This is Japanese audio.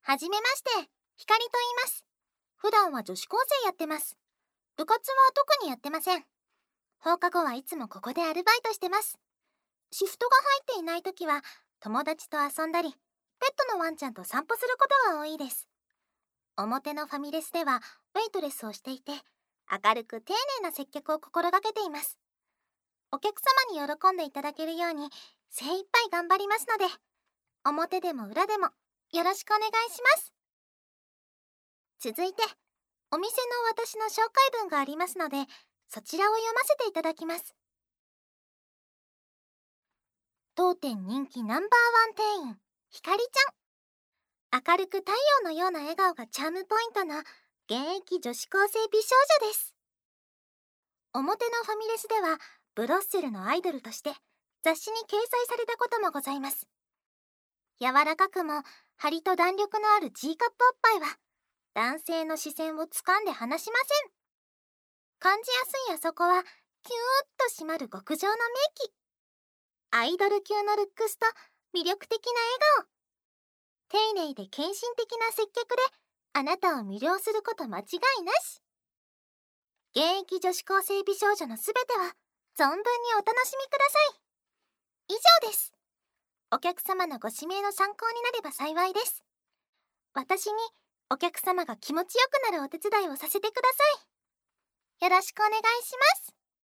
はじめまして、ひかりと言います。普段は女子高生やってます。部活は特にやってません。放課後はいつもここでアルバイトしてます。シフトが入っていない時は友達と遊んだり、ペットのワンちゃんと散歩することが多いです。表のファミレスではウェイトレスをしていて、明るく丁寧な接客を心がけています。お客様に喜んでいただけるように精一杯頑張りますので、表でも裏でもよろしくお願いします。続いて、お店の私の紹介文がありますので、そちらを読ませていただきます。当店人気ナンバーワン店員、ひかりちゃん。明るく太陽のような笑顔がチャームポイントの現役女子高生美少女です。表のファミレスではブロッセルのアイドルとして雑誌に掲載されたこともございます。柔らかくも張りと弾力のある G カップおっぱいは男性の視線を掴んで離しません。感じやすいあそこはキューッと締まる極上のメイキ。アイドル級のルックスと魅力的な笑顔。丁寧で献身的な接客であなたを魅了すること間違いなし。現役女子高生美少女のすべては存分にお楽しみください。以上です。お客様のご指名の参考になれば幸いです。私にお客様が気持ちよくなるお手伝いをさせてください。よろしくお願いします。